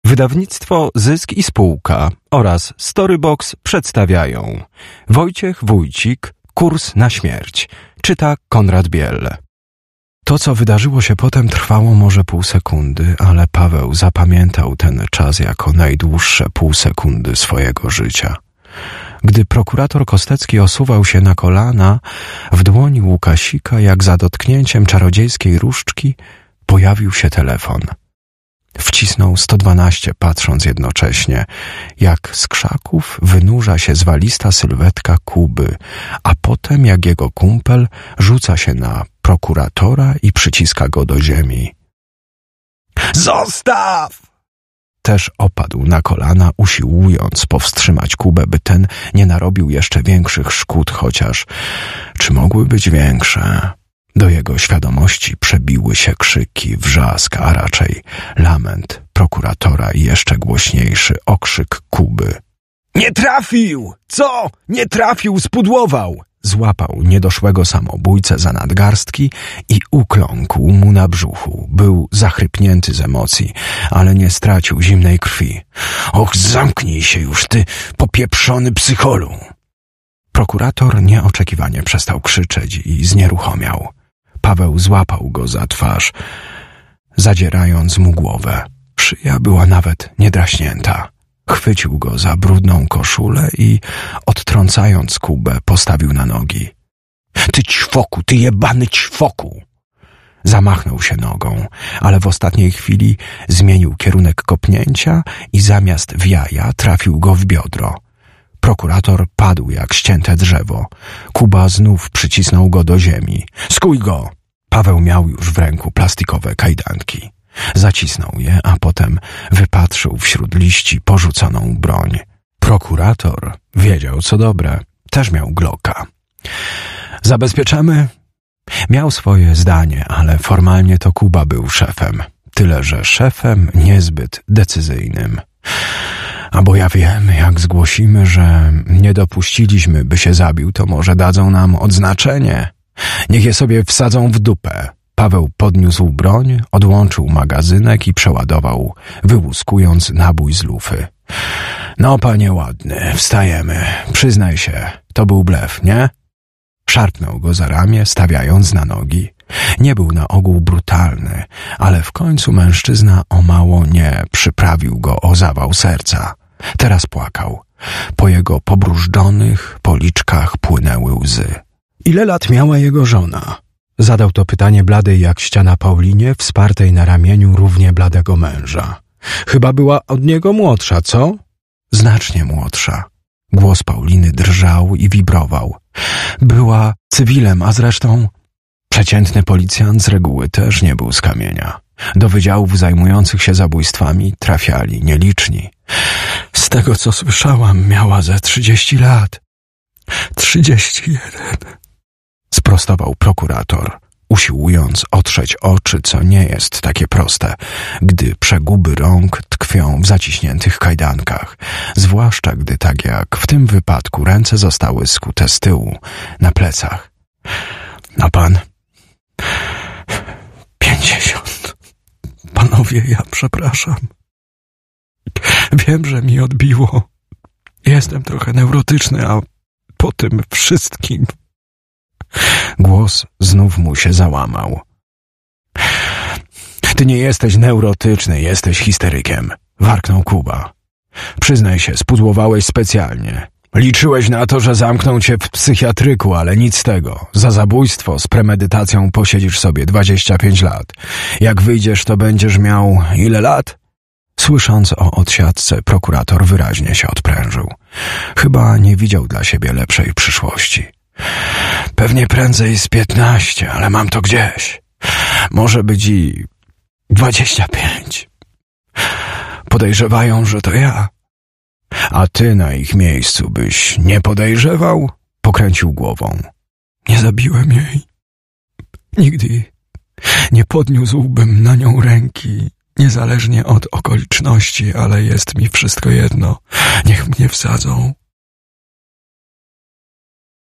Wydawnictwo Zysk i Spółka oraz Storybox przedstawiają Wojciech Wójcik, Kurs na śmierć. Czyta Konrad Biel. To, co wydarzyło się potem, trwało może pół sekundy, ale Paweł zapamiętał ten czas jako najdłuższe pół sekundy swojego życia. Gdy prokurator Kostecki osuwał się na kolana, w dłoni Łukasika, jak za dotknięciem czarodziejskiej różdżki, pojawił się telefon. Wcisnął 112, patrząc jednocześnie, jak z krzaków wynurza się zwalista sylwetka Kuby, a potem, jak jego kumpel, rzuca się na prokuratora i przyciska go do ziemi. Zostaw! Też opadł na kolana, usiłując powstrzymać Kubę, by ten nie narobił jeszcze większych szkód, chociaż czy mogły być większe? Do jego świadomości przebiły się krzyki, wrzask, a raczej lament prokuratora i jeszcze głośniejszy okrzyk Kuby. Nie trafił! Co? Nie trafił, spudłował! Złapał niedoszłego samobójcę za nadgarstki i ukląkł mu na brzuchu. Był zachrypnięty z emocji, ale nie stracił zimnej krwi. Och, zamknij się już, ty popieprzony psycholu! Prokurator nieoczekiwanie przestał krzyczeć i znieruchomiał. Paweł złapał go za twarz, zadzierając mu głowę. Szyja była nawet niedraśnięta. Chwycił go za brudną koszulę i, odtrącając Kubę, postawił na nogi. Ty ćwoku, ty jebany ćwoku! Zamachnął się nogą, ale w ostatniej chwili zmienił kierunek kopnięcia i zamiast w jaja trafił go w biodro. Prokurator padł jak ścięte drzewo. Kuba znów przycisnął go do ziemi. Skuj go! Paweł miał już w ręku plastikowe kajdanki. Zacisnął je, a potem wypatrzył wśród liści porzuconą broń. Prokurator wiedział, co dobre. Też miał Glocka. Zabezpieczamy? Miał swoje zdanie, ale formalnie to Kuba był szefem. Tyle, że szefem niezbyt decyzyjnym. A bo ja wiem, jak zgłosimy, że nie dopuściliśmy, by się zabił, to może dadzą nam odznaczenie. Niech je sobie wsadzą w dupę. Paweł podniósł broń, odłączył magazynek i przeładował, wyłuskując nabój z lufy. No, panie ładny, wstajemy. Przyznaj się, to był blef, nie? Szarpnął go za ramię, stawiając na nogi. Nie był na ogół brutalny, ale w końcu mężczyzna o mało nie przyprawił go o zawał serca. Teraz płakał. Po jego pobrużdżonych policzkach płynęły łzy. Ile lat miała jego żona? Zadał to pytanie bladej jak ściana Paulinie, wspartej na ramieniu równie bladego męża. Chyba była od niego młodsza, co? Znacznie młodsza. Głos Pauliny drżał i wibrował. Była cywilem, a zresztą przeciętny policjant z reguły też nie był z kamienia. Do wydziałów zajmujących się zabójstwami trafiali nieliczni. Z tego, co słyszałam, miała ze 30 lat. 31. Sprostował prokurator, usiłując otrzeć oczy, co nie jest takie proste, gdy przeguby rąk tkwią w zaciśniętych kajdankach, zwłaszcza gdy, tak jak w tym wypadku, ręce zostały skute z tyłu, na plecach. A pan? 50. Panowie, ja przepraszam. Wiem, że mi odbiło. Jestem trochę neurotyczny, a po tym wszystkim... Głos znów mu się załamał. Ty nie jesteś neurotyczny, jesteś histerykiem, warknął Kuba. Przyznaj się, spudłowałeś specjalnie. Liczyłeś na to, że zamkną cię w psychiatryku, ale nic z tego. Za zabójstwo z premedytacją posiedzisz sobie 25 lat. Jak wyjdziesz, to będziesz miał ile lat? Słysząc o odsiadce, prokurator wyraźnie się odprężył. Chyba nie widział dla siebie lepszej przyszłości. Pewnie prędzej z 15, ale mam to gdzieś. Może być i 25. Podejrzewają, że to ja. A ty na ich miejscu byś nie podejrzewał? Pokręcił głową. Nie zabiłem jej. Nigdy nie podniósłbym na nią ręki, niezależnie od okoliczności, ale jest mi wszystko jedno. Niech mnie wsadzą.